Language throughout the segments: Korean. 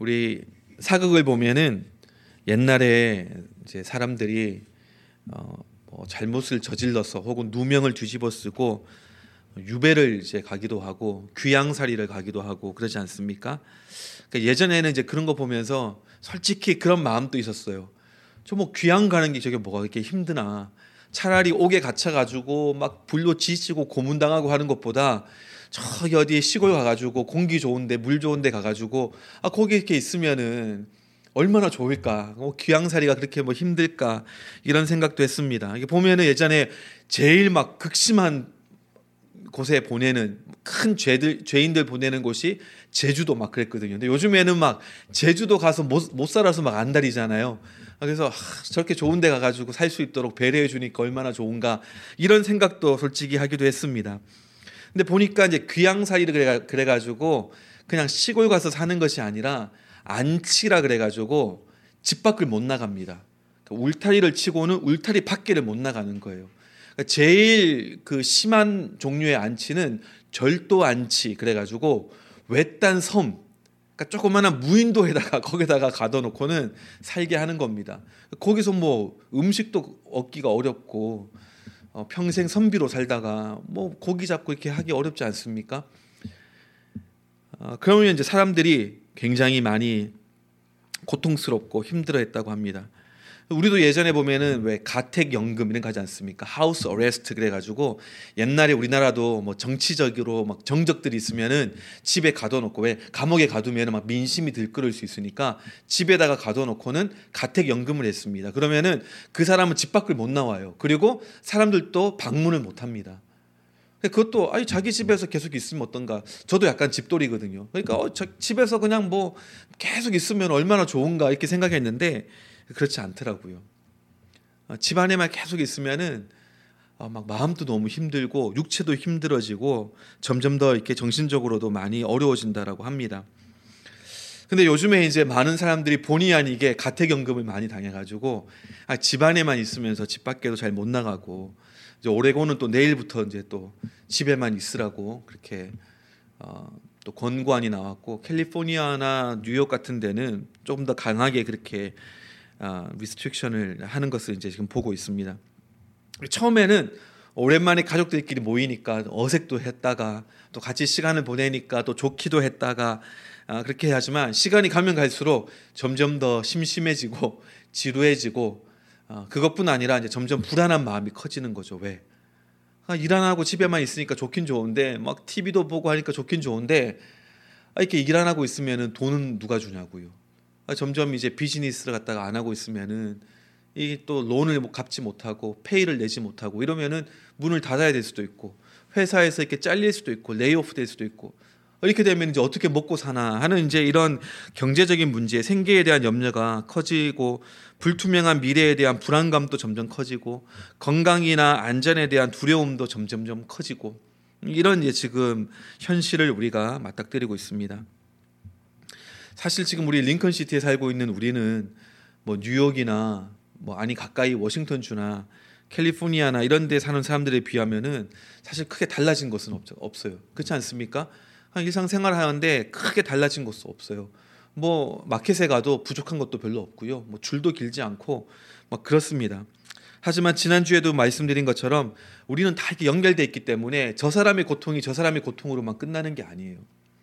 우리 사극을 보면은 옛날에 이제 사람들이 뭐 잘못을 저질러서 혹은 누명을 뒤집어 쓰고 유배를 이제 가기도 하고 귀양살이를 가기도 하고 그러지 않습니까? 그러니까 예전에는 이제 그런 거 보면서 솔직히 그런 마음도 있었어요. 저 뭐 귀양 가는 게 저게 뭐가 이렇게 힘드나? 차라리 옥에 갇혀 가지고 막 불로 지지고 고문당하고 하는 것보다 저기 어디 시골 가가지고 공기 좋은데 물 좋은데 가가지고 거기 이렇게 있으면은 얼마나 좋을까? 귀양살이가 그렇게 뭐 힘들까? 이런 생각도 했습니다. 이게 보면은 예전에 제일 막 극심한 곳에 보내는 큰 죄인들 보내는 곳이 제주도 막 그랬거든요. 근데 요즘에는 막 제주도 가서 못 살아서 막 안달이잖아요. 그래서 저렇게 좋은 데 가가지고 살 수 있도록 배려해 주니까 얼마나 좋은가 이런 생각도 솔직히 하기도 했습니다. 근데 보니까 이제 귀양살이를 그래가지고 그냥 시골 가서 사는 것이 아니라 안치라 그래가지고 집 밖을 못 나갑니다. 그러니까 울타리를 치고는 울타리 밖에를 못 나가는 거예요. 그러니까 제일 그 심한 종류의 안치는 절도 안치 그래가지고 외딴 섬, 그러니까 조그마한 무인도에다가 거기다가 가둬놓고는 살게 하는 겁니다. 거기서 뭐 음식도 얻기가 어렵고 평생 선비로 살다가 뭐 고기 잡고 이렇게 하기 어렵지 않습니까? 그러면 이제 사람들이 굉장히 많이 고통스럽고 힘들어했다고 합니다. 우리도 예전에 보면은 왜 가택연금 이런 거 하지 않습니까? 하우스 어레스트 그래가지고 옛날에 우리나라도 뭐 정치적으로 막 정적들이 있으면은 집에 가둬놓고 왜 감옥에 가두면은 막 민심이 들끓을 수 있으니까 집에다가 가둬놓고는 가택연금을 했습니다. 그러면은 그 사람은 집 밖을 못 나와요. 그리고 사람들도 방문을 못 합니다. 그것도 자기 집에서 계속 있으면 어떤가? 저도 약간 집돌이거든요. 그러니까 집에서 그냥 뭐 계속 있으면 얼마나 좋은가 이렇게 생각했는데 그렇지 않더라고요. 집 안에만 계속 있으면은 막 마음도 너무 힘들고 육체도 힘들어지고 점점 더 이렇게 정신적으로도 많이 어려워진다라고 합니다. 근데 요즘에 이제 많은 사람들이 본의 아니게 가택연금을 많이 당해가지고 집 안에만 있으면서 집 밖에도 잘 못 나가고 이제 오레곤은 또 내일부터 이제 또 집에만 있으라고 그렇게 또 권고안이 나왔고 캘리포니아나 뉴욕 같은 데는 조금 더 강하게 그렇게 리스트릭션을 하는 것을 이제 지금 보고 있습니다. 처음에는 오랜만에 가족들끼리 모이니까 어색도 했다가 또 같이 시간을 보내니까 또 좋기도 했다가 그렇게 하지만 시간이 가면 갈수록 점점 더 심심해지고 지루해지고 그것뿐 아니라 이제 점점 불안한 마음이 커지는 거죠. 왜? 일 안 하고 집에만 있으니까 좋긴 좋은데 막 TV도 보고 하니까 좋긴 좋은데 이렇게 일 안 하고 있으면은 돈은 누가 주냐고요. 점점 이제 비즈니스를 갖다가 안 하고 있으면은 이 또 론을 갚지 못하고 페이를 내지 못하고 이러면은 문을 닫아야 될 수도 있고 회사에서 이렇게 잘릴 수도 있고 레이오프 될 수도 있고 이렇게 되면 이제 어떻게 먹고 사나 하는 이제 이런 경제적인 문제, 생계에 대한 염려가 커지고 불투명한 미래에 대한 불안감도 점점 커지고 건강이나 안전에 대한 두려움도 점점점 커지고 이런 이제 지금 현실을 우리가 맞닥뜨리고 있습니다. 사실 지금 우리 링컨시티에 살고 있는 우리는 뭐 뉴욕이나 뭐 가까이 워싱턴주나 캘리포니아나 이런 데 사는 사람들에 비하면은 사실 크게 달라진 것은 없어요. 그렇지 않습니까? 일상생활 하는데 크게 달라진 것도 없어요. 뭐 마켓에 가도 부족한 것도 별로 없고요. 뭐 줄도 길지 않고 막 그렇습니다. 하지만 지난주에도 말씀드린 것처럼 우리는 다 이렇게 연결되어 있기 때문에 저 사람의 고통이 저 사람의 고통으로만 끝나는 게 아니에요.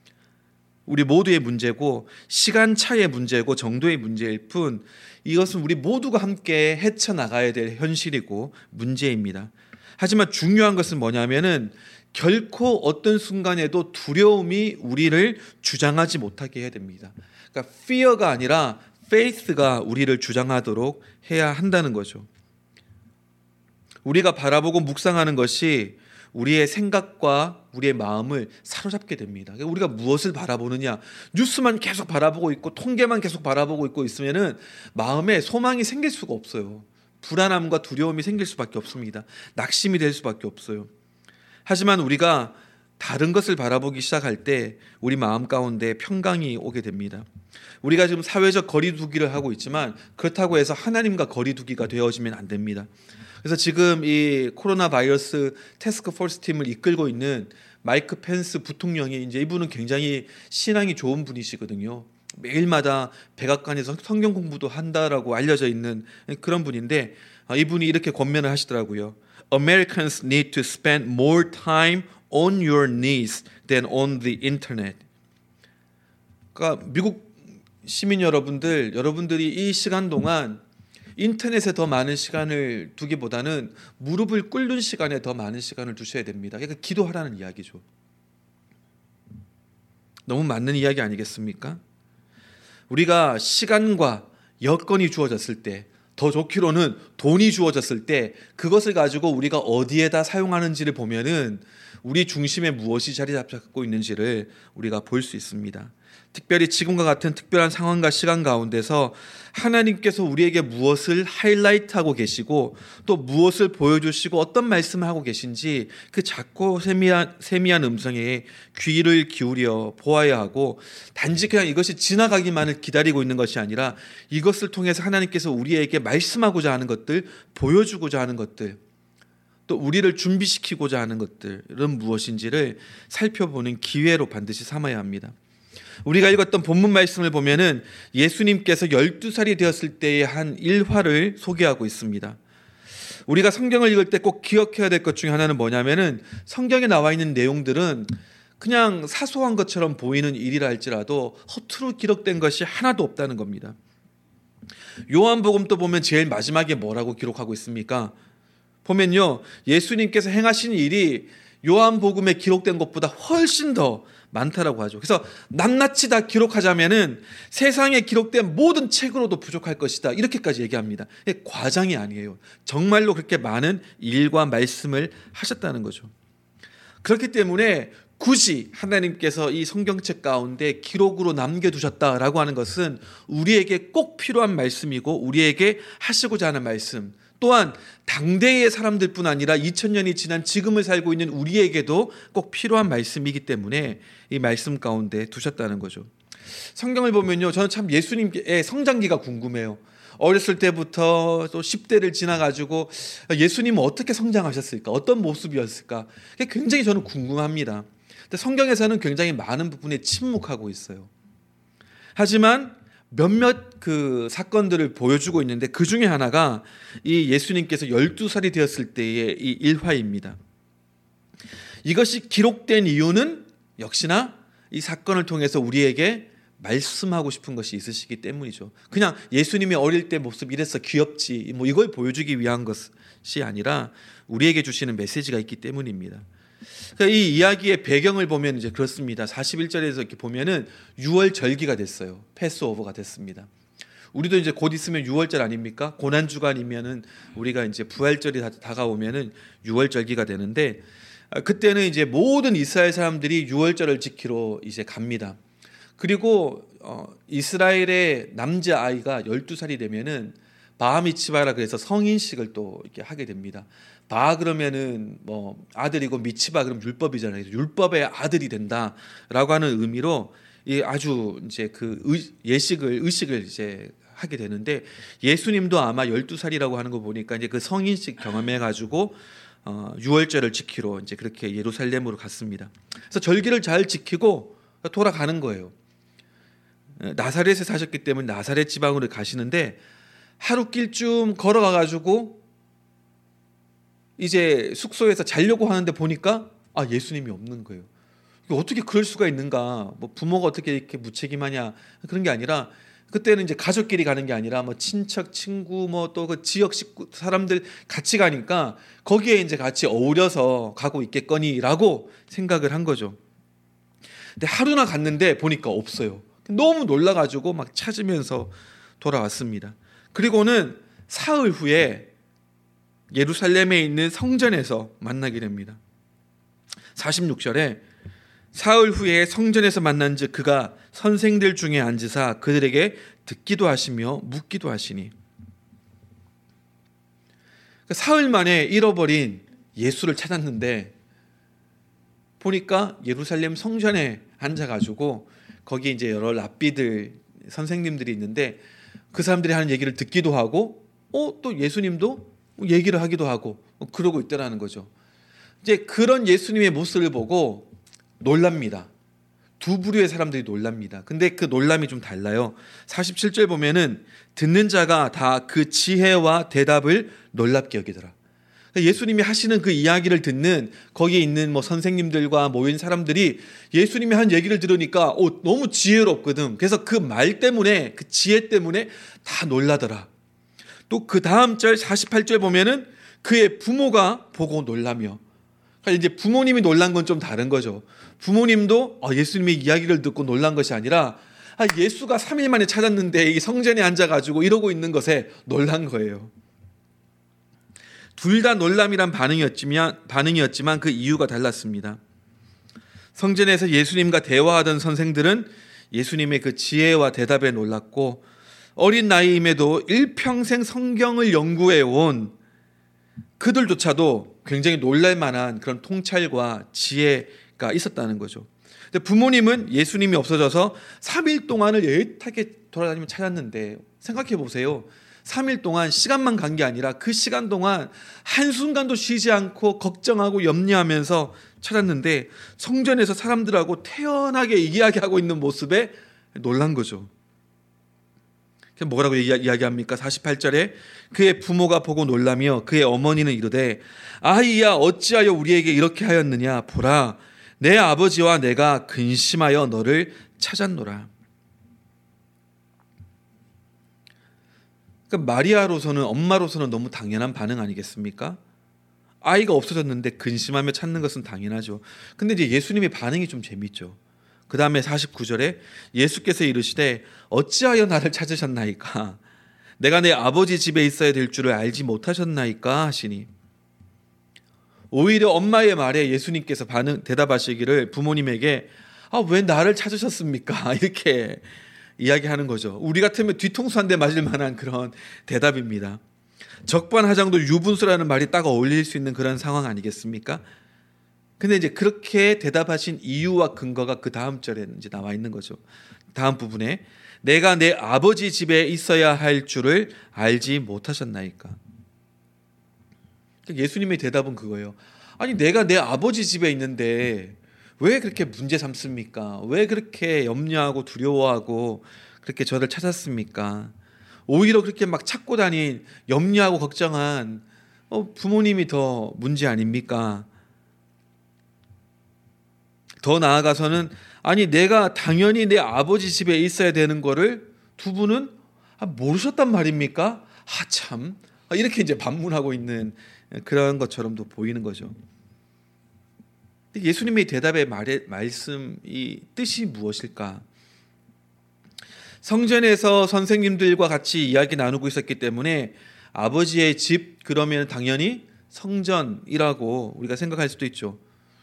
우리 모두의 문제고 시간차의 문제고 정도의 문제일 뿐 이것은 우리 모두가 함께 헤쳐나가야 될 현실이고 문제입니다. 하지만 중요한 것은 뭐냐면은 결코 어떤 순간에도 두려움이 우리를 주장하지 못하게 해야 됩니다. 그러니까 fear가 아니라 faith가 우리를 주장하도록 해야 한다는 거죠. 우리가 바라보고 묵상하는 것이 우리의 생각과 우리의 마음을 사로잡게 됩니다. 우리가 무엇을 바라보느냐, 뉴스만 계속 바라보고 있고 통계만 계속 바라보고 있고 있으면은 마음에 소망이 생길 수가 없어요. 불안함과 두려움이 생길 수밖에 없습니다. 낙심이 될 수밖에 없어요. 하지만 우리가 다른 것을 바라보기 시작할 때 우리 마음 가운데 평강이 오게 됩니다. 우리가 지금 사회적 거리두기를 하고 있지만 그렇다고 해서 하나님과 거리두기가 되어지면 안 됩니다. 그래서 지금 이 코로나 바이러스 태스크 포스 팀을 이끌고 있는 마이크 펜스 부통령이 이제 이분은 굉장히 신앙이 좋은 분이시거든요. 매일마다 백악관에서 성경 공부도 한다라고 알려져 있는 그런 분인데 이분이 이렇게 권면을 하시더라고요. Americans need to spend more time on your knees than on the internet. 그러니까 미국 시민 여러분들이 이 시간 동안 인터넷에 더 많은 시간을 두기보다는 무릎을 꿇는 시간에 더 많은 시간을 두셔야 됩니다. 그러니까 기도하라는 이야기죠. 너무 맞는 이야기 아니겠습니까? 우리가 시간과 여건이 주어졌을 때, 더 좋기로는 돈이 주어졌을 때 그것을 가지고 우리가 어디에다 사용하는지를 보면은 우리 중심에 무엇이 자리 잡고 있는지를 우리가 볼 수 있습니다. 특별히 지금과 같은 특별한 상황과 시간 가운데서 하나님께서 우리에게 무엇을 하이라이트하고 계시고 또 무엇을 보여주시고 어떤 말씀을 하고 계신지 그 작고 세미한 음성에 귀를 기울여 보아야 하고, 단지 그냥 이것이 지나가기만을 기다리고 있는 것이 아니라 이것을 통해서 하나님께서 우리에게 말씀하고자 하는 것들, 보여주고자 하는 것들, 또 우리를 준비시키고자 하는 것들은 무엇인지를 살펴보는 기회로 반드시 삼아야 합니다. 우리가 읽었던 본문 말씀을 보면은 예수님께서 12살이 되었을 때의 한 일화를 소개하고 있습니다. 우리가 성경을 읽을 때 꼭 기억해야 될 것 중에 하나는 뭐냐면은 성경에 나와 있는 내용들은 그냥 사소한 것처럼 보이는 일이라 할지라도 허투루 기록된 것이 하나도 없다는 겁니다. 요한복음도 보면 제일 마지막에 뭐라고 기록하고 있습니까? 보면요, 예수님께서 행하신 일이 요한복음에 기록된 것보다 훨씬 더 많다라고 하죠. 그래서 낱낱이 다 기록하자면은 세상에 기록된 모든 책으로도 부족할 것이다, 이렇게까지 얘기합니다. 과장이 아니에요. 정말로 그렇게 많은 일과 말씀을 하셨다는 거죠. 그렇기 때문에 굳이 하나님께서 이 성경책 가운데 기록으로 남겨두셨다라고 하는 것은 우리에게 꼭 필요한 말씀이고 우리에게 하시고자 하는 말씀, 또한 당대의 사람들뿐 아니라 2000년이 지난 지금을 살고 있는 우리에게도 꼭 필요한 말씀이기 때문에 이 말씀 가운데 두셨다는 거죠. 성경을 보면요, 저는 참 예수님의 성장기가 궁금해요. 어렸을 때부터 또 10대를 지나가지고 예수님은 어떻게 성장하셨을까? 어떤 모습이었을까? 그게 굉장히 저는 궁금합니다. 근데 성경에서는 굉장히 많은 부분에 침묵하고 있어요. 하지만 몇몇 그 사건들을 보여주고 있는데 그 중에 하나가 이 예수님께서 12살이 되었을 때의 이 일화입니다. 이것이 기록된 이유는 역시나 이 사건을 통해서 우리에게 말씀하고 싶은 것이 있으시기 때문이죠. 그냥 예수님이 어릴 때 모습 이래서 귀엽지 뭐 이걸 보여주기 위한 것이 아니라 우리에게 주시는 메시지가 있기 때문입니다. 그러니까 이 이야기의 배경을 보면 이제 그렇습니다. 41절에서 이렇게 보면은 6월 절기가 됐어요. 패스오버가 됐습니다. 우리도 이제 곧 있으면 6월절 아닙니까? 고난 주간이면은 우리가 이제 부활절이 다가오면은 6월 절기가 되는데, 그때는 이제 모든 이스라엘 사람들이 6월절을 지키러 이제 갑니다. 그리고 이스라엘의 남자 아이가 12살이 되면은 바미츠바라 그래서 성인식을 또 이렇게 하게 됩니다. 바 그러면은 뭐 아들이고 미츠바 그럼 율법이잖아요. 율법의 아들이 된다라고 하는 의미로 이 아주 이제 그 의식을 이제 하게 되는데, 예수님도 아마 12살이라고 하는 거 보니까 이제 그 성인식 경험해 가지고 6월절을 지키러 이제 그렇게 예루살렘으로 갔습니다. 그래서 절기를 잘 지키고 돌아가는 거예요. 나사렛에 사셨기 때문에 나사렛 지방으로 가시는데 하루길쯤 걸어가 가지고 이제 숙소에서 자려고 하는데 보니까 예수님이 없는 거예요. 어떻게 그럴 수가 있는가? 뭐 부모가 어떻게 이렇게 무책임하냐? 그런 게 아니라, 그때는 이제 가족끼리 가는 게 아니라 뭐 친척, 친구, 뭐 또 그 지역 식구 사람들 같이 가니까 거기에 이제 같이 어울려서 가고 있겠거니라고 생각을 한 거죠. 근데 하루나 갔는데 보니까 없어요. 너무 놀라가지고 막 찾으면서 돌아왔습니다. 그리고는 사흘 후에 예루살렘에 있는 성전에서 만나게 됩니다. 46절에 사흘 후에 성전에서 만난즉 그가 선생들 중에 앉으사 그들에게 듣기도 하시며 묻기도 하시니. 사흘 만에 잃어버린 예수를 찾았는데 보니까 예루살렘 성전에 앉아가지고 거기 이제 여러 랍비들 선생님들이 있는데 그 사람들이 하는 얘기를 듣기도 하고 또 예수님도 얘기를 하기도 하고 그러고 있더라는 거죠. 이제 그런 예수님의 모습을 보고 놀랍니다. 두 부류의 사람들이 놀랍니다. 근데 그 놀람이 좀 달라요. 47절 보면은 듣는 자가 다 그 지혜와 대답을 놀랍게 여기더라. 예수님이 하시는 그 이야기를 듣는 거기에 있는 뭐 선생님들과 모인 사람들이 예수님이 한 얘기를 들으니까 너무 지혜롭거든. 그래서 그 말 때문에, 그 지혜 때문에 다 놀라더라. 또 그 다음 절 48절 보면은 그의 부모가 보고 놀라며. 그러니까 이제 부모님이 놀란 건 좀 다른 거죠. 부모님도 예수님의 이야기를 듣고 놀란 것이 아니라 예수가 3일 만에 찾았는데 이 성전에 앉아가지고 이러고 있는 것에 놀란 거예요. 둘 다 놀람이란 반응이었지만 그 이유가 달랐습니다. 성전에서 예수님과 대화하던 선생들은 예수님의 그 지혜와 대답에 놀랐고, 어린 나이임에도 일평생 성경을 연구해 온 그들조차도 굉장히 놀랄 만한 그런 통찰과 지혜가 있었다는 거죠. 근데 부모님은 예수님이 없어져서 3일 동안을 애타게 돌아다니며 찾았는데, 생각해 보세요. 3일 동안 시간만 간 게 아니라 그 시간 동안 한순간도 쉬지 않고 걱정하고 염려하면서 찾았는데 성전에서 사람들하고 태연하게 이야기하고 있는 모습에 놀란 거죠. 뭐라고 이야기합니까? 48절에 그의 부모가 보고 놀라며 그의 어머니는 이르되 아이야 어찌하여 우리에게 이렇게 하였느냐. 보라 내 아버지와 내가 근심하여 너를 찾았노라. 그러니까 마리아로서는, 엄마로서는 너무 당연한 반응 아니겠습니까? 아이가 없어졌는데 근심하며 찾는 것은 당연하죠. 근데 이제 예수님의 반응이 좀 재밌죠. 그 다음에 49절에 예수께서 이르시되 어찌하여 나를 찾으셨나이까? 내가 내 아버지 집에 있어야 될 줄을 알지 못하셨나이까? 하시니, 오히려 엄마의 말에 예수님께서 대답하시기를 부모님에게 왜 나를 찾으셨습니까? 이렇게 이야기하는 거죠. 우리 같으면 뒤통수 한 대 맞을 만한 그런 대답입니다. 적반하장도 유분수라는 말이 딱 어울릴 수 있는 그런 상황 아니겠습니까? 근데 이제 그렇게 대답하신 이유와 근거가 그 다음 절에 이제 나와 있는 거죠. 다음 부분에 내가 내 아버지 집에 있어야 할 줄을 알지 못하셨나이까? 예수님의 대답은 그거예요. 아니 내가 내 아버지 집에 있는데 왜 그렇게 문제 삼습니까? 왜 그렇게 염려하고 두려워하고 그렇게 저를 찾았습니까? 오히려 그렇게 막 찾고 다닌, 염려하고 걱정한 부모님이 더 문제 아닙니까? 더 나아가서는 아니 내가 당연히 내 아버지 집에 있어야 되는 거를 두 분은 모르셨단 말입니까? 참, 이렇게 이제 반문하고 있는 그런 것처럼도 보이는 거죠. 예수님의 대답의 말씀이 뜻이 무엇일까? 성전에서 선생님들과 같이 이야기 나누고 있었기 때문에 아버지의 집 그러면 당연히 성전이라고 우리가 생각할 수도 있죠.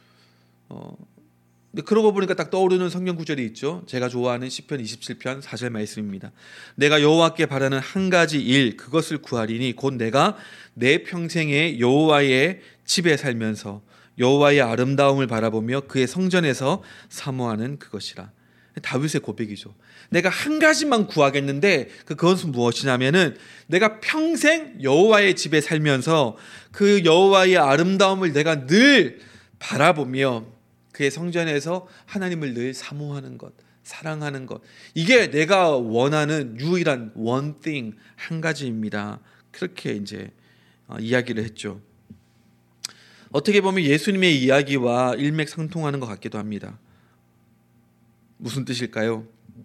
근데 그러고 보니까 딱 떠오르는 성경 구절이 있죠. 제가 좋아하는 시편 27편 4절 말씀입니다. 내가 여호와께 바라는 한 가지 일 그것을 구하리니 곧 내가 내 평생에 여호와의 집에 살면서 여호와의 아름다움을 바라보며 그의 성전에서 사모하는 그것이라. 다윗의 고백이죠. 내가 한 가지만 구하겠는데 그것은 무엇이냐면은 내가 평생 여호와의 집에 살면서 그 여호와의 아름다움을 내가 늘 바라보며 그의 성전에서 하나님을 늘 사모하는 것, 사랑하는 것. 이게 내가 원하는 유일한 one thing, 한 가지입니다. 그렇게 이제 이야기를 했죠. 어떻게 보면 예수님의 이야기와 일맥상통하는 것 같기도 합니다. 무슨 뜻일까요?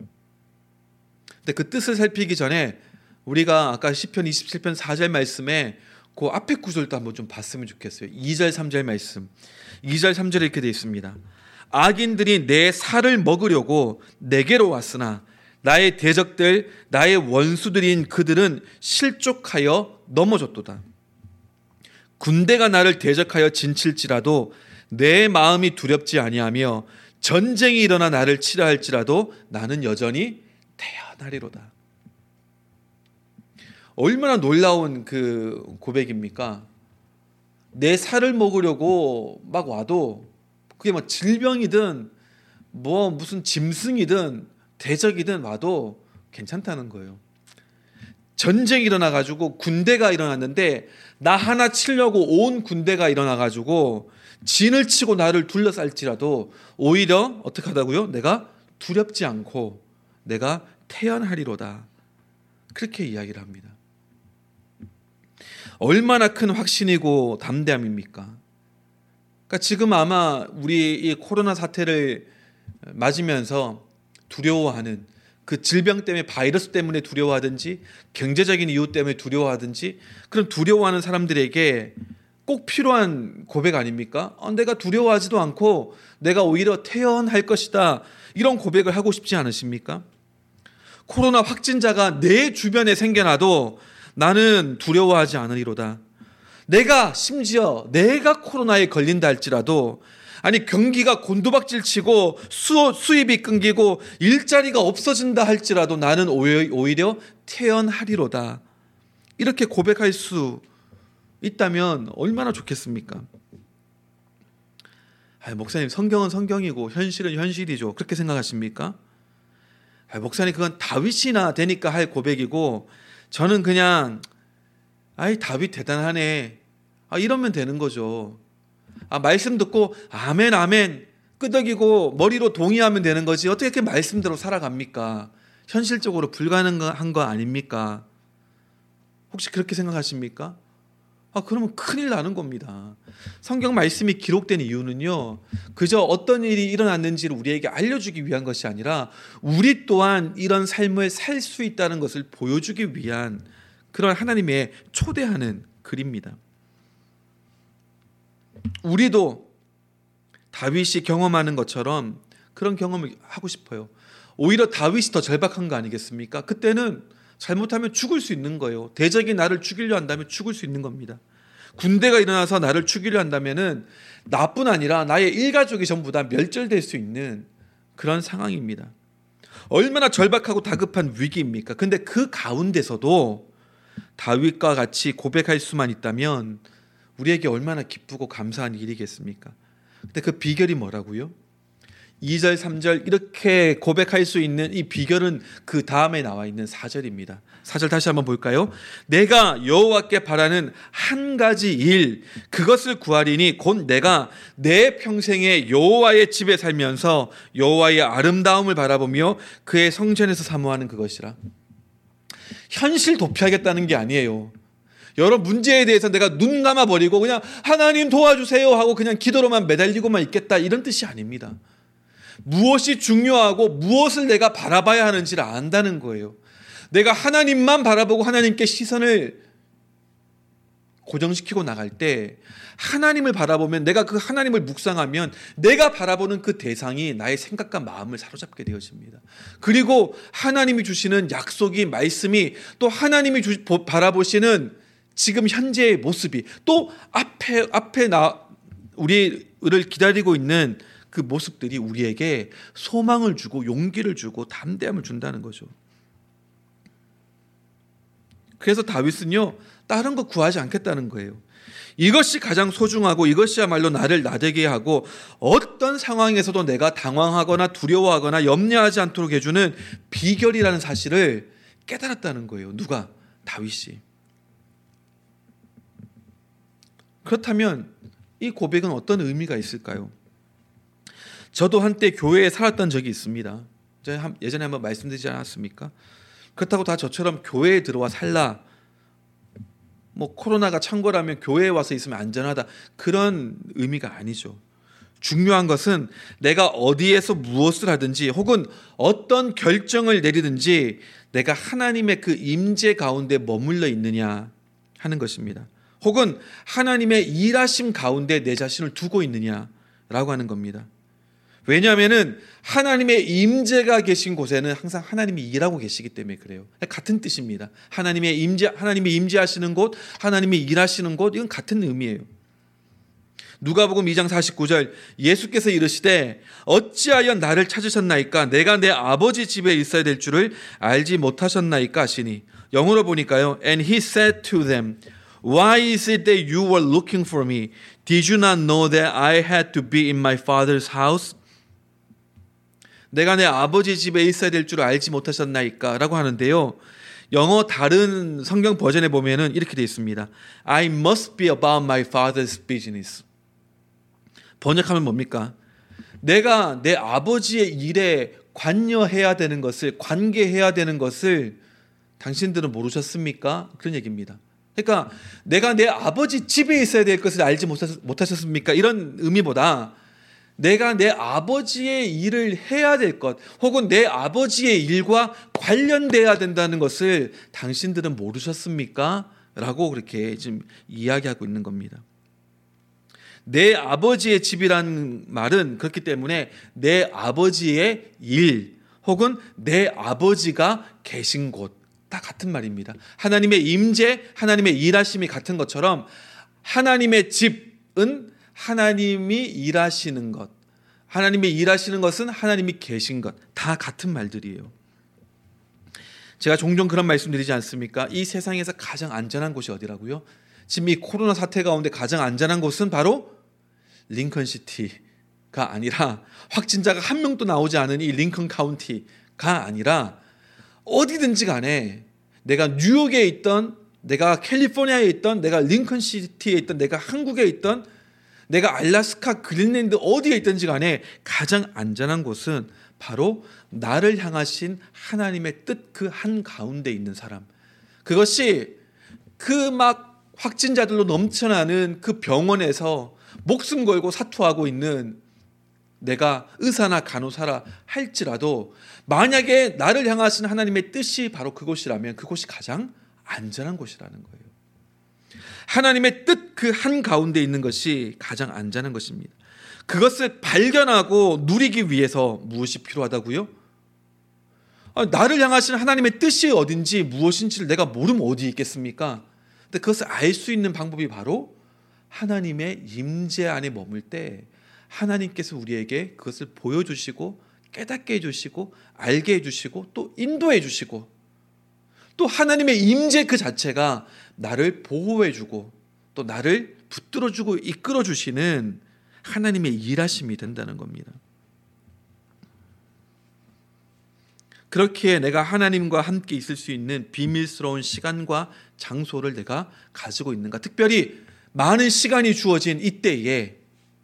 근데 그 뜻을 살피기 전에 우리가 아까 시편 27편 4절 말씀에 그 앞에 구절도 한번 좀 봤으면 좋겠어요. 2절 3절 말씀. 2절 3절에 이렇게 되어 있습니다. 악인들이 내 살을 먹으려고 내게로 왔으나 나의 대적들 나의 원수들인 그들은 실족하여 넘어졌도다. 군대가 나를 대적하여 진칠지라도 내 마음이 두렵지 아니하며 전쟁이 일어나 나를 치라 할지라도 나는 여전히 태어나리로다. 얼마나 놀라운 그 고백입니까? 내 살을 먹으려고 막 와도 그게 뭐 질병이든 뭐 무슨 짐승이든 대적이든 와도 괜찮다는 거예요. 전쟁이 일어나가지고 군대가 일어났는데 나 하나 치려고 온 군대가 일어나가지고 진을 치고 나를 둘러쌀지라도 오히려 어떻게 하다고요? 내가 두렵지 않고 내가 태연하리로다. 그렇게 이야기를 합니다. 얼마나 큰 확신이고 담대함입니까? 그러니까 지금 아마 우리 이 코로나 사태를 맞으면서 두려워하는 그 질병 때문에, 바이러스 때문에 두려워하든지 경제적인 이유 때문에 두려워하든지 그런 두려워하는 사람들에게 꼭 필요한 고백 아닙니까? 내가 두려워하지도 않고 내가 오히려 태연할 것이다. 이런 고백을 하고 싶지 않으십니까? 코로나 확진자가 내 주변에 생겨나도 나는 두려워하지 않으리로다. 심지어 내가 코로나에 걸린다 할지라도, 아니 경기가 곤두박질치고 수입이 끊기고 일자리가 없어진다 할지라도 나는 오히려 태연하리로다. 이렇게 고백할 수 있다면 얼마나 좋겠습니까? 목사님, 성경은 성경이고 현실은 현실이죠. 그렇게 생각하십니까? 목사님, 그건 다윗이나 되니까 할 고백이고 저는 그냥 다윗 대단하네, 이러면 되는 거죠. 말씀 듣고 아멘 아멘 끄덕이고 머리로 동의하면 되는 거지 어떻게 이렇게 말씀대로 살아갑니까? 현실적으로 불가능한 거 아닙니까? 혹시 그렇게 생각하십니까? 그러면 큰일 나는 겁니다. 성경 말씀이 기록된 이유는요, 그저 어떤 일이 일어났는지를 우리에게 알려주기 위한 것이 아니라 우리 또한 이런 삶을 살 수 있다는 것을 보여주기 위한 그런 하나님의 초대하는 글입니다. 우리도 다윗이 경험하는 것처럼 그런 경험을 하고 싶어요. 오히려 다윗이 더 절박한 거 아니겠습니까? 그때는 잘못하면 죽을 수 있는 거예요. 대적이 나를 죽이려 한다면 죽을 수 있는 겁니다. 군대가 일어나서 나를 죽이려 한다면은 나뿐 아니라 나의 일가족이 전부 다 멸절될 수 있는 그런 상황입니다. 얼마나 절박하고 다급한 위기입니까? 근데 그 가운데서도 다윗과 같이 고백할 수만 있다면 우리에게 얼마나 기쁘고 감사한 일이겠습니까? 근데 그 비결이 뭐라고요? 2절, 3절 이렇게 고백할 수 있는 이 비결은 그 다음에 나와 있는 4절입니다. 4절 다시 한번 볼까요? 내가 여호와께 바라는 한 가지 일, 그것을 구하리니 곧 내가 내 평생에 여호와의 집에 살면서 여호와의 아름다움을 바라보며 그의 성전에서 사모하는 그것이라. 현실 도피하겠다는 게 아니에요. 여러 문제에 대해서 내가 눈 감아버리고 그냥 하나님 도와주세요 하고 그냥 기도로만 매달리고만 있겠다, 이런 뜻이 아닙니다. 무엇이 중요하고 무엇을 내가 바라봐야 하는지를 안다는 거예요. 내가 하나님만 바라보고 하나님께 시선을 고정시키고 나갈 때 하나님을 바라보면, 내가 그 하나님을 묵상하면 내가 바라보는 그 대상이 나의 생각과 마음을 사로잡게 되어집니다. 그리고 하나님이 주시는 약속이, 말씀이, 또 하나님이 바라보시는 지금 현재의 모습이, 또 앞에 우리를 기다리고 있는 그 모습들이 우리에게 소망을 주고 용기를 주고 담대함을 준다는 거죠. 그래서 다윗은요, 다른 거 구하지 않겠다는 거예요. 이것이 가장 소중하고 이것이야말로 나를 나되게 하고 어떤 상황에서도 내가 당황하거나 두려워하거나 염려하지 않도록 해주는 비결이라는 사실을 깨달았다는 거예요. 누가? 다윗이. 그렇다면 이 고백은 어떤 의미가 있을까요? 저도 한때 교회에 살았던 적이 있습니다. 제가 예전에 한번 말씀드리지 않았습니까? 그렇다고 다 저처럼 교회에 들어와 살라, 코로나가 창궐하면 교회에 와서 있으면 안전하다, 그런 의미가 아니죠. 중요한 것은 내가 어디에서 무엇을 하든지 혹은 어떤 결정을 내리든지 내가 하나님의 그 임재 가운데 머물러 있느냐 하는 것입니다. 혹은 하나님의 일하심 가운데 내 자신을 두고 있느냐라고 하는 겁니다. 왜냐하면 하나님의 임재가 계신 곳에는 항상 하나님이 일하고 계시기 때문에 그래요. 같은 뜻입니다. 하나님이 임재하시는 곳, 하나님이 일하시는 곳, 이건 같은 의미예요. 누가복음 2장 49절, 예수께서 이르시되 어찌하여 나를 찾으셨나이까? 내가 내 아버지 집에 있어야 될 줄을 알지 못하셨나이까 하시니, 영어로 보니까요, And he said to them, Why is it that you were looking for me? Did you not know that I had to be in my father's house? 내가 내 아버지 집에 있어야 될 줄 알지 못하셨나이까? 라고 하는데요, 영어 다른 성경 버전에 보면은 이렇게 되어 있습니다. I must be about my father's business. 번역하면 뭡니까? 내가 내 아버지의 일에 관여해야 되는 것을, 관계해야 되는 것을 당신들은 모르셨습니까? 그런 얘기입니다. 그러니까 내가 내 아버지 집에 있어야 될 것을 알지 못하셨습니까? 이런 의미보다 내가 내 아버지의 일을 해야 될 것, 혹은 내 아버지의 일과 관련돼야 된다는 것을 당신들은 모르셨습니까? 라고 그렇게 지금 이야기하고 있는 겁니다. 내 아버지의 집이라는 말은 그렇기 때문에 내 아버지의 일, 혹은 내 아버지가 계신 곳, 다 같은 말입니다. 하나님의 임재, 하나님의 일하심이 같은 것처럼 하나님의 집은 하나님이 일하시는 것, 하나님이 일하시는 것은 하나님이 계신 것, 다 같은 말들이에요. 제가 종종 그런 말씀 드리지 않습니까? 이 세상에서 가장 안전한 곳이 어디라고요? 지금 이 코로나 사태 가운데 가장 안전한 곳은 바로 링컨시티가 아니라, 확진자가 한 명도 나오지 않은 이 링컨 카운티가 아니라, 어디든지 간에 내가 뉴욕에 있던, 내가 캘리포니아에 있던, 내가 링컨시티에 있던, 내가 한국에 있던, 내가 알래스카, 그린랜드 어디에 있든지 간에 가장 안전한 곳은 바로 나를 향하신 하나님의 뜻 그 한가운데 있는 사람. 그것이 그 막 확진자들로 넘쳐나는 그 병원에서 목숨 걸고 사투하고 있는 내가 의사나 간호사라 할지라도, 만약에 나를 향하신 하나님의 뜻이 바로 그곳이라면 그곳이 가장 안전한 곳이라는 거예요. 하나님의 뜻 그 한가운데 있는 것이 가장 안전한 것입니다. 그것을 발견하고 누리기 위해서 무엇이 필요하다고요? 나를 향하신 하나님의 뜻이 어딘지 무엇인지를 내가 모르면 어디 있겠습니까? 근데 그것을 알 수 있는 방법이 바로 하나님의 임재 안에 머물 때 하나님께서 우리에게 그것을 보여주시고 깨닫게 해주시고 알게 해주시고 또 인도해 주시고, 또 하나님의 임재 그 자체가 나를 보호해주고 또 나를 붙들어주고 이끌어주시는 하나님의 일하심이 된다는 겁니다. 그렇게 내가 하나님과 함께 있을 수 있는 비밀스러운 시간과 장소를 내가 가지고 있는가? 특별히 많은 시간이 주어진 이때에,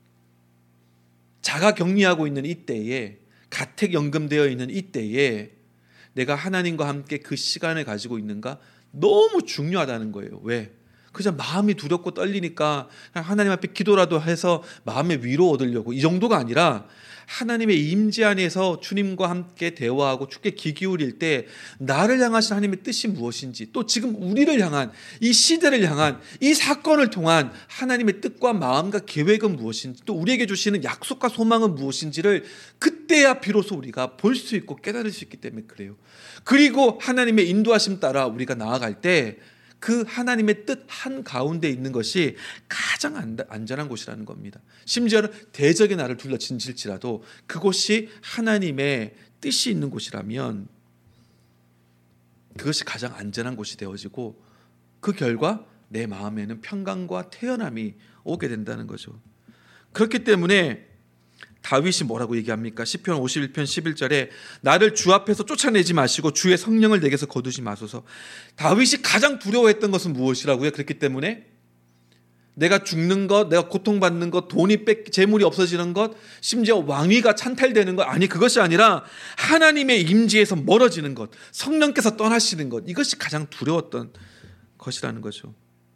자가 격리하고 있는 이때에, 가택연금되어 있는 이때에 내가 하나님과 함께 그 시간을 가지고 있는가? 너무 중요하다는 거예요. 왜? 그냥 마음이 두렵고 떨리니까 그냥 하나님 앞에 기도라도 해서 마음의 위로 얻으려고, 이 정도가 아니라 하나님의 임재 안에서 주님과 함께 대화하고 주께 귀 기울일 때 나를 향하신 하나님의 뜻이 무엇인지, 또 지금 우리를 향한, 이 시대를 향한, 이 사건을 통한 하나님의 뜻과 마음과 계획은 무엇인지, 또 우리에게 주시는 약속과 소망은 무엇인지를 그때야 비로소 우리가 볼 수 있고 깨달을 수 있기 때문에 그래요. 그리고 하나님의 인도하심 따라 우리가 나아갈 때 그 하나님의 뜻 한가운데 있는 것이 가장 안전한 곳이라는 겁니다. 심지어는 대적의 나를 둘러진질지라도 그곳이 하나님의 뜻이 있는 곳이라면 그것이 가장 안전한 곳이 되어지고, 그 결과 내 마음에는 평강과 태연함이 오게 된다는 거죠. 그렇기 때문에 다윗이 뭐라고 얘기합니까? 시편 51편 11절에 나를 주 앞에서 쫓아내지 마시고 주의 성령을 내게서 거두지 마소서. 다윗이 가장 두려워했던 것은 무엇이라고요? 그렇기 때문에 내가 죽는 것, 내가 고통받는 것, 재물이 없어지는 것, 심지어 왕위가 찬탈되는 것, 아니 그것이 아니라 하나님의 임재에서 멀어지는 것, 성령께서 떠나시는 것, 이것이 가장 두려웠던 것이라는 거죠.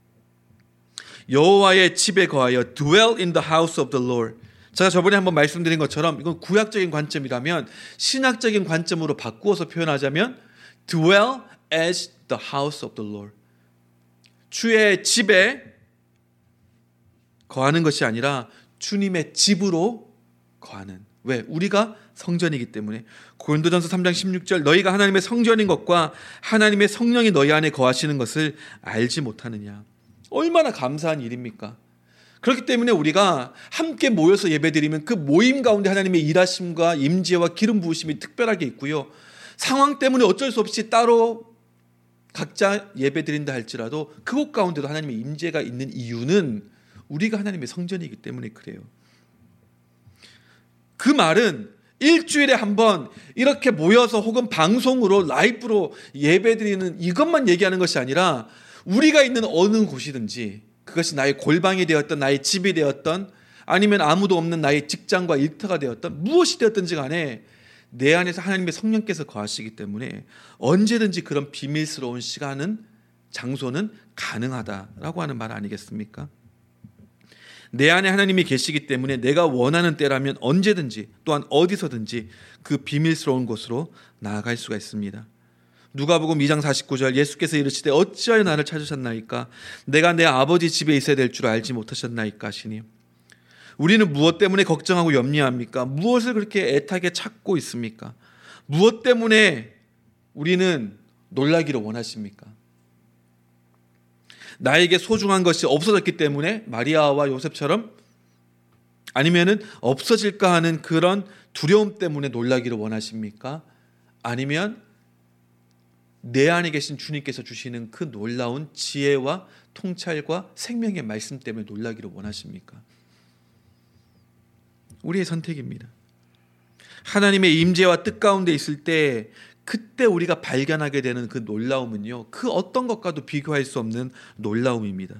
여호와의 집에 거하여 dwell in the house of the Lord. 제가 저번에 한번 말씀드린 것처럼 이건 구약적인 관점이라면 신학적인 관점으로 바꾸어서 표현하자면 dwell as the house of the Lord. 주의 집에 거하는 것이 아니라 주님의 집으로 거하는. 왜? 우리가 성전이기 때문에. 고린도전서 3장 16절 너희가 하나님의 성전인 것과 하나님의 성령이 너희 안에 거하시는 것을 알지 못하느냐. 얼마나 감사한 일입니까? 그렇기 때문에 우리가 함께 모여서 예배드리면 그 모임 가운데 하나님의 일하심과 임재와 기름 부으심이 특별하게 있고요. 상황 때문에 어쩔 수 없이 따로 각자 예배드린다 할지라도 그곳 가운데도 하나님의 임재가 있는 이유는 우리가 하나님의 성전이기 때문에 그래요. 그 말은 일주일에 한 번 이렇게 모여서 혹은 방송으로 라이브로 예배드리는 이것만 얘기하는 것이 아니라 우리가 있는 어느 곳이든지, 그것이 나의 골방이 되었던, 나의 집이 되었던, 아니면 아무도 없는 나의 직장과 일터가 되었던 무엇이 되었든지 간에 내 안에서 하나님의 성령께서 거하시기 때문에 언제든지 그런 비밀스러운 시간은, 장소는 가능하다라고 하는 말 아니겠습니까? 내 안에 하나님이 계시기 때문에 내가 원하는 때라면 언제든지 또한 어디서든지 그 비밀스러운 곳으로 나아갈 수가 있습니다. 누가복음 2장 49절, 예수께서 이르시되 어찌하여 나를 찾으셨나이까? 내가 내 아버지 집에 있어야 될 줄 알지 못하셨나이까 하시니, 우리는 무엇 때문에 걱정하고 염려합니까? 무엇을 그렇게 애타게 찾고 있습니까? 무엇 때문에 우리는 놀라기를 원하십니까? 나에게 소중한 것이 없어졌기 때문에 마리아와 요셉처럼, 아니면은 없어질까 하는 그런 두려움 때문에 놀라기를 원하십니까? 아니면 내 안에 계신 주님께서 주시는 그 놀라운 지혜와 통찰과 생명의 말씀 때문에 놀라기를 원하십니까? 우리의 선택입니다. 하나님의 임재와 뜻 가운데 있을 때 그때 우리가 발견하게 되는 그 놀라움은요, 그 어떤 것과도 비교할 수 없는 놀라움입니다.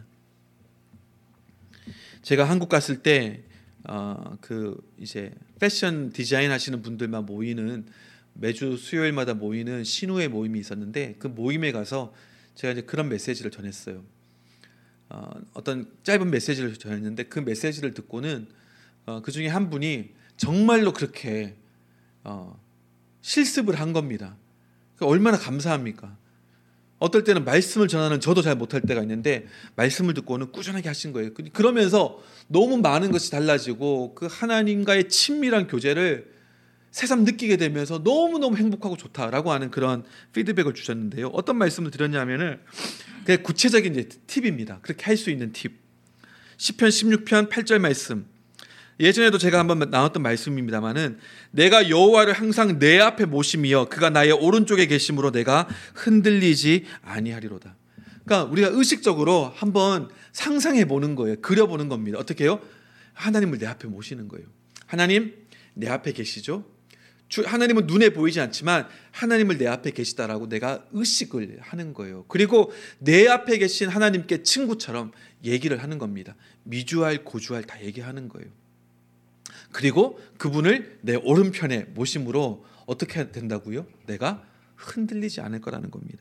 제가 한국 갔을 때 이제 패션 디자인 하시는 분들만 모이는, 매주 수요일마다 모이는 신우의 모임이 있었는데, 그 모임에 가서 제가 이제 그런 메시지를 전했어요. 어떤 짧은 메시지를 전했는데, 그 메시지를 듣고는 그 중에 한 분이 정말로 그렇게 실습을 한 겁니다. 얼마나 감사합니까? 어떨 때는 말씀을 전하는 저도 잘 못할 때가 있는데 말씀을 듣고는 꾸준하게 하신 거예요. 그러면서 너무 많은 것이 달라지고 그 하나님과의 친밀한 교제를 새삼 느끼게 되면서 너무너무 행복하고 좋다라고 하는 그런 피드백을 주셨는데요. 어떤 말씀을 드렸냐면은 그냥 구체적인 이제 팁입니다. 그렇게 할 수 있는 팁. 시편 16편 8절 말씀. 예전에도 제가 한번 나눴던 말씀입니다만은, 내가 여호와를 항상 내 앞에 모심이여 그가 나의 오른쪽에 계심으로 내가 흔들리지 아니하리로다. 그러니까 우리가 의식적으로 한번 상상해 보는 거예요. 그려보는 겁니다. 어떻게 해요? 하나님을 내 앞에 모시는 거예요. 하나님 내 앞에 계시죠? 하나님은 눈에 보이지 않지만 하나님을 내 앞에 계시다라고 내가 의식을 하는 거예요. 그리고 내 앞에 계신 하나님께 친구처럼 얘기를 하는 겁니다. 미주알 고주알 다 얘기하는 거예요. 그리고 그분을 내 오른편에 모심으로 어떻게 된다고요? 내가 흔들리지 않을 거라는 겁니다.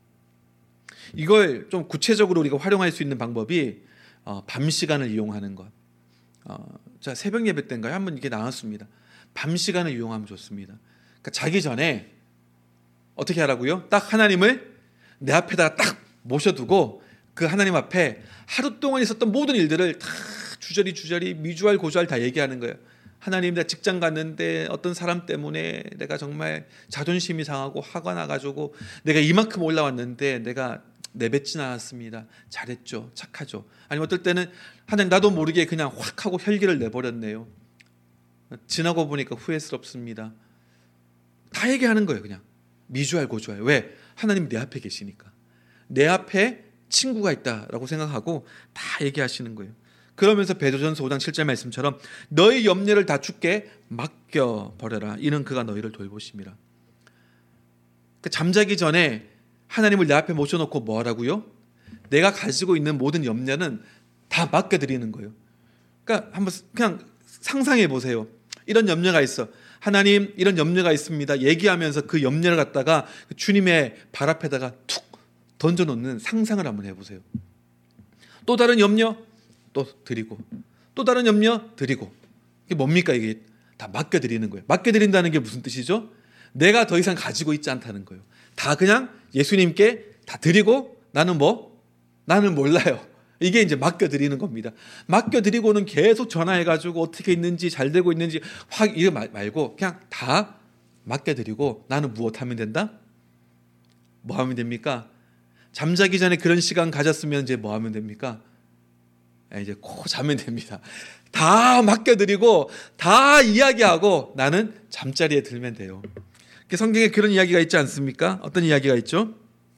이걸 좀 구체적으로 우리가 활용할 수 있는 방법이 밤 시간을 이용하는 것. 자, 새벽 예배 때인가요? 한번 이게 나왔습니다. 밤 시간을 이용하면 좋습니다. 그러니까 자기 전에 어떻게 하라고요? 딱 하나님을 내 앞에다가 딱 모셔두고 그 하나님 앞에 하루 동안 있었던 모든 일들을 다 주저리 미주알 고주알 다 얘기하는 거예요. 하나님, 나 직장 갔는데 어떤 사람 때문에 내가 정말 자존심이 상하고 화가 나가지고 내가 이만큼 올라왔는데 내가 내뱉진 않았습니다. 잘했죠. 착하죠. 아니면 어떨 때는 하나님, 나도 모르게 그냥 확 하고 혈기를 내버렸네요. 지나고 보니까 후회스럽습니다. 다 얘기하는 거예요. 그냥 미주알 고주알. 왜? 하나님 내 앞에 계시니까. 내 앞에 친구가 있다라고 생각하고 다 얘기하시는 거예요. 그러면서 베드로전서 5장 7절 말씀처럼 너희 염려를 다 주께 맡겨버려라. 이는 그가 너희를 돌보심이라. 그러니까 잠자기 전에 하나님을 내 앞에 모셔놓고 뭐 하라고요? 내가 가지고 있는 모든 염려는 다 맡겨드리는 거예요. 그러니까 한번 그냥 상상해 보세요. 이런 염려가 있어. 하나님, 이런 염려가 있습니다. 얘기하면서 그 염려를 갖다가 주님의 발 앞에다가 툭 던져놓는 상상을 한번 해보세요. 또 다른 염려 또 드리고, 또 다른 염려 드리고. 이게 뭡니까? 이게 다 맡겨드리는 거예요. 맡겨드린다는 게 무슨 뜻이죠? 내가 더 이상 가지고 있지 않다는 거예요. 다 그냥 예수님께 다 드리고 나는 뭐? 나는 몰라요. 이게 이제 맡겨드리는 겁니다. 맡겨드리고는 계속 전화해가지고 어떻게 있는지 잘 되고 있는지 확 이거 말고 그냥 다 맡겨드리고 나는 무엇 하면 된다? 뭐 하면 됩니까? 잠자기 전에 그런 시간 가졌으면 이제 뭐 하면 됩니까? 이제 코 자면 됩니다. 다 맡겨드리고 다 이야기하고 나는 잠자리에 들면 돼요. 성경에 그런 이야기가 있지 않습니까? 어떤 이야기가 있죠?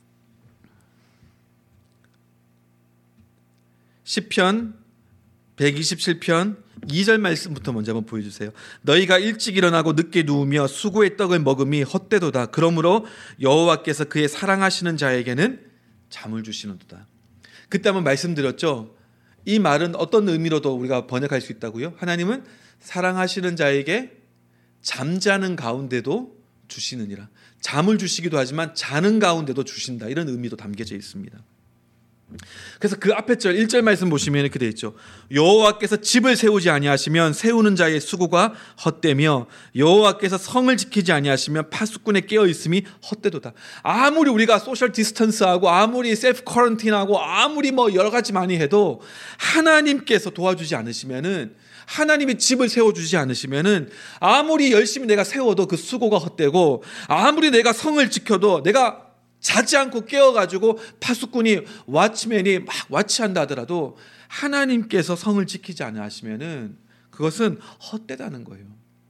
시편 127편 2절 말씀부터 먼저 한번 보여주세요. 너희가 일찍 일어나고 늦게 누우며 수고의 떡을 먹음이 헛되도다. 그러므로 여호와께서 그의 사랑하시는 자에게는 잠을 주시는도다. 그때 한번 말씀드렸죠. 이 말은 어떤 의미로도 우리가 번역할 수 있다고요? 하나님은 사랑하시는 자에게 잠자는 가운데도 주시느니라. 잠을 주시기도 하지만 자는 가운데도 주신다. 이런 의미도 담겨져 있습니다. 그래서 그 앞에 절 1절 말씀 보시면 이렇게 되어 있죠. 여호와께서 집을 세우지 아니하시면 세우는 자의 수고가 헛되며 여호와께서 성을 지키지 아니하시면 파수꾼의 깨어 있음이 헛되도다. 아무리 우리가 소셜 디스턴스하고 아무리 셀프 쿼런틴하고 아무리 뭐 여러 가지 많이 해도 하나님께서 도와주지 않으시면은, 하나님이 집을 세워주지 않으시면은 아무리 열심히 내가 세워도 그 수고가 헛되고, 아무리 내가 성을 지켜도 내가 자지 않고 깨어가지고 파수꾼이 왓치맨이 막 와치한다 하더라도 하나님께서 성을 지키지 않으시면은 그것은 헛되다는 거예요.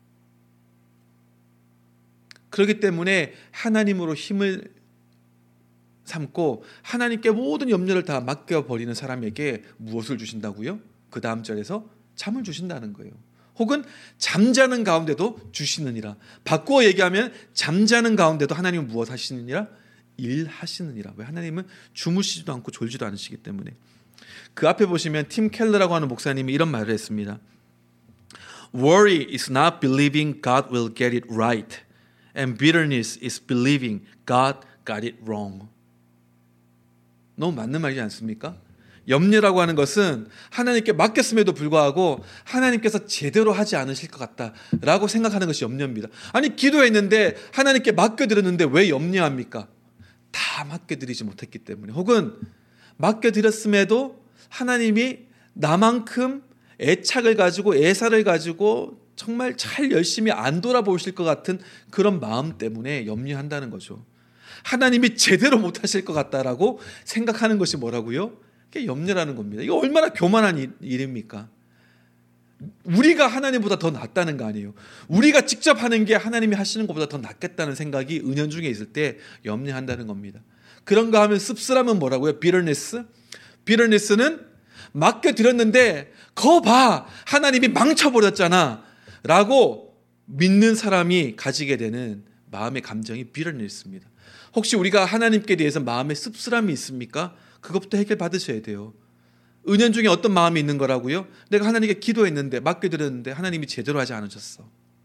그렇기 때문에 하나님으로 힘을 삼고 하나님께 모든 염려를 다 맡겨버리는 사람에게 무엇을 주신다고요? 그 다음 절에서 잠을 주신다는 거예요. 혹은 잠자는 가운데도 주시느니라. 바꾸어 얘기하면 잠자는 가운데도 하나님은 무엇 하시느니라? 일하시느니라. 왜? 하나님은 주무시지도 않고 졸지도 않으시기 때문에. 그 앞에 보시면 팀 켈러라고 하는 목사님이 이런 말을 했습니다. Worry is not believing God will get it right, and bitterness is believing God got it wrong. 너무 맞는 말이지 않습니까? 염려라고 하는 것은 하나님께 맡겼음에도 불구하고 하나님께서 제대로 하지 않으실 것 같다라고 생각하는 것이 염려입니다. 아니, 기도했는데 하나님께 맡겨드렸는데 왜 염려합니까? 다 맡겨드리지 못했기 때문에, 혹은 맡겨드렸음에도 하나님이 나만큼 애착을 가지고 애사를 가지고 정말 잘 열심히 안 돌아보실 것 같은 그런 마음 때문에 염려한다는 거죠. 하나님이 제대로 못하실 것 같다라고 생각하는 것이 뭐라고요? 그게 염려라는 겁니다. 이거 얼마나 교만한 일입니까? 우리가 하나님보다 더 낫다는 거 아니에요. 우리가 직접 하는 게 하나님이 하시는 것보다 더 낫겠다는 생각이 은연중에 있을 때 염려한다는 겁니다. 그런가 하면 씁쓸함은 뭐라고요? bitterness. bitterness는 맡겨드렸는데 거 봐, 하나님이 망쳐버렸잖아 라고 믿는 사람이 가지게 되는 마음의 감정이 bitterness입니다. 혹시 우리가 하나님께 대해서 마음에 씁쓸함이 있습니까? 그것부터 해결받으셔야 돼요. 은연중에 어떤 마음이 있는 거라고요? 내가 하나님께 기도했는데, 맡겨드렸는데 하나님이 제대로 하지 않으셨어.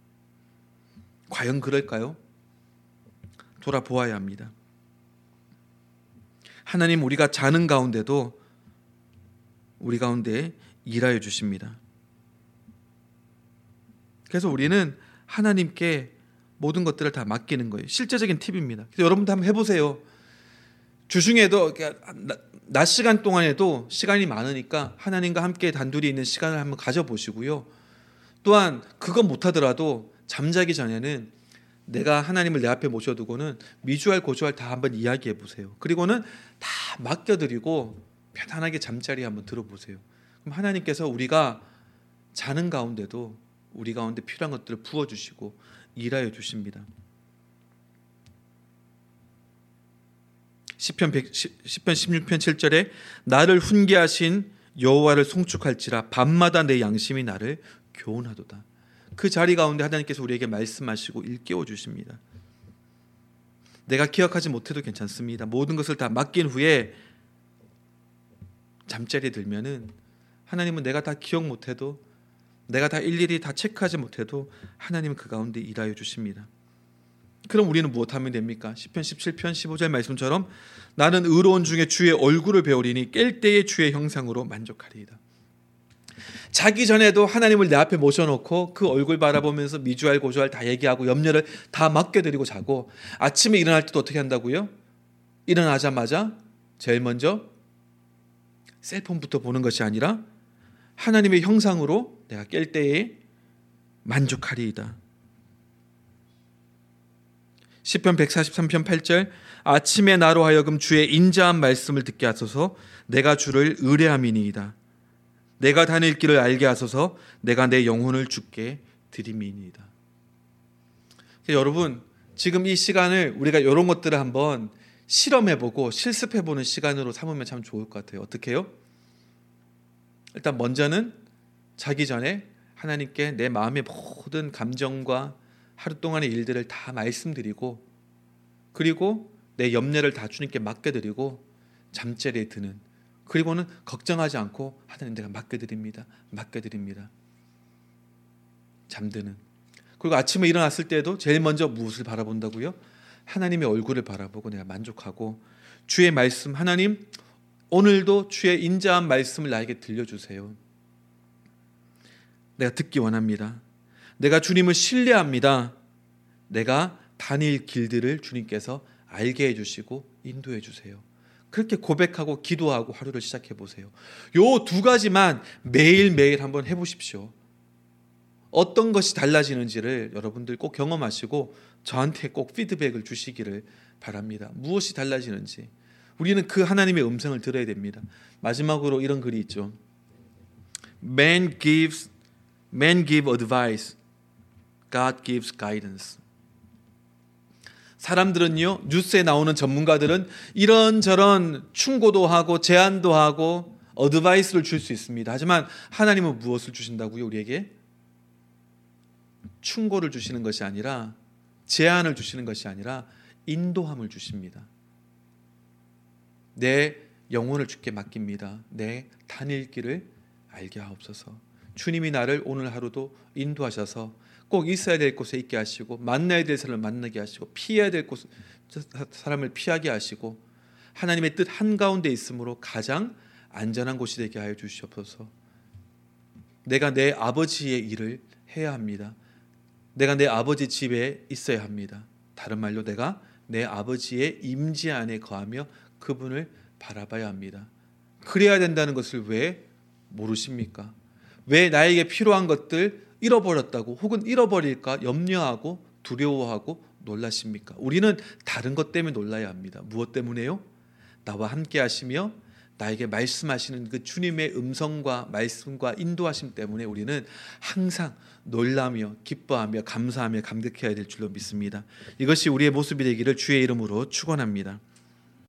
과연 그럴까요? 돌아보아야 합니다. 하나님, 우리가 자는 가운데도 우리 가운데 일하여 주십니다. 그래서 우리는 하나님께 모든 것들을 다 맡기는 거예요. 실제적인 팁입니다. 그래서 여러분도 한번 해보세요. 주중에도 낮 시간 동안에도 시간이 많으니까 하나님과 함께 단둘이 있는 시간을 한번 가져보시고요. 또한 그건 못하더라도 잠자기 전에는 내가 하나님을 내 앞에 모셔두고는 미주알 고주알 다 한번 이야기해 보세요. 그리고는 다 맡겨드리고 편안하게 잠자리 한번 들어보세요. 그럼 하나님께서 우리가 자는 가운데도 우리 가운데 필요한 것들을 부어주시고 일하여 주십니다. 시편 16편 7절에 나를 훈계하신 여호와를 송축할지라 밤마다 내 양심이 나를 교훈하도다. 그 자리 가운데 하나님께서 우리에게 말씀하시고 일깨워 주십니다. 내가 기억하지 못해도 괜찮습니다. 모든 것을 다 맡긴 후에 잠자리에 들면은 하나님은 내가 다 기억 못해도, 내가 다 일일이 다 체크하지 못해도 하나님은 그 가운데 일하여 주십니다. 그럼 우리는 무엇하면 됩니까? 시편 17편 15절 말씀처럼 나는 의로운 중에 주의 얼굴을 배우리니 깰 때에 주의 형상으로 만족하리이다. 자기 전에도 하나님을 내 앞에 모셔놓고 그 얼굴 바라보면서 미주알 고주알 다 얘기하고 염려를 다 맡겨드리고 자고, 아침에 일어날 때도 어떻게 한다고요? 일어나자마자 제일 먼저 셀폰부터 보는 것이 아니라 하나님의 형상으로 내가 깰 때에 만족하리이다. 시편 143편 8절 아침에 나로 하여금 주의 인자한 말씀을 듣게 하소서 내가 주를 의뢰함이니이다. 내가 다닐 길을 알게 하소서 내가 내 영혼을 주께 드림이니이다. 여러분, 지금 이 시간을 우리가 이런 것들을 한번 실험해보고 실습해보는 시간으로 삼으면 참 좋을 것 같아요. 어떻게 해요? 일단 먼저는 자기 전에 하나님께 내 마음의 모든 감정과 하루 동안의 일들을 다 말씀드리고, 그리고 내 염려를 다 주님께 맡겨드리고 잠자리에 드는 그리고는 걱정하지 않고 하나님 내가 맡겨드립니다. 맡겨드립니다. 잠드는. 그리고 아침에 일어났을 때도 제일 먼저 무엇을 바라본다고요? 하나님의 얼굴을 바라보고 내가 만족하고 주의 말씀, 하나님 오늘도 주의 인자한 말씀을 나에게 들려주세요. 내가 듣기 원합니다. 내가 주님을 신뢰합니다. 내가 다닐 길들을 주님께서 알게 해주시고 인도해 주세요. 그렇게 고백하고 기도하고 하루를 시작해 보세요. 요 두 가지만 매일매일 한번 해보십시오. 어떤 것이 달라지는지를 여러분들 꼭 경험하시고 저한테 꼭 피드백을 주시기를 바랍니다. 무엇이 달라지는지. 우리는 그 하나님의 음성을 들어야 됩니다. 마지막으로 이런 글이 있죠. Man give advice, God gives guidance. 사람들은요, 뉴스에 나오는 전문가들은 이런저런 충고도 하고 제안도 하고 어드바이스를 줄 수 있습니다. 하지만 하나님은 무엇을 주신다고요? 우리에게 충고를 주시는 것이 아니라, 제안을 주시는 것이 아니라 인도함을 주십니다. 내 영혼을 주께 맡깁니다. 내 다닐 길을 알게 하옵소서. 주님이 나를 오늘 하루도 인도하셔서 꼭 있어야 될 곳에 있게 하시고, 만나야 될 사람을 만나게 하시고, 피해야 될 사람을 피하게 하시고, 하나님의 뜻 한가운데 있으므로 가장 안전한 곳이 되게 하여 주시옵소서. 내가 내 아버지의 일을 해야 합니다. 내가 내 아버지 집에 있어야 합니다. 다른 말로 내가 내 아버지의 임재 안에 거하며 그분을 바라봐야 합니다. 그래야 된다는 것을 왜 모르십니까? 왜 나에게 필요한 것들 잃어버렸다고 혹은 잃어버릴까 염려하고 두려워하고 놀라십니까? 우리는 다른 것 때문에 놀라야 합니다. 무엇 때문에요? 나와 함께 하시며 나에게 말씀하시는 그 주님의 음성과 말씀과 인도하심 때문에 우리는 항상 놀라며 기뻐하며 감사하며 감격해야 될 줄로 믿습니다. 이것이 우리의 모습이 되기를 주의 이름으로 축원합니다.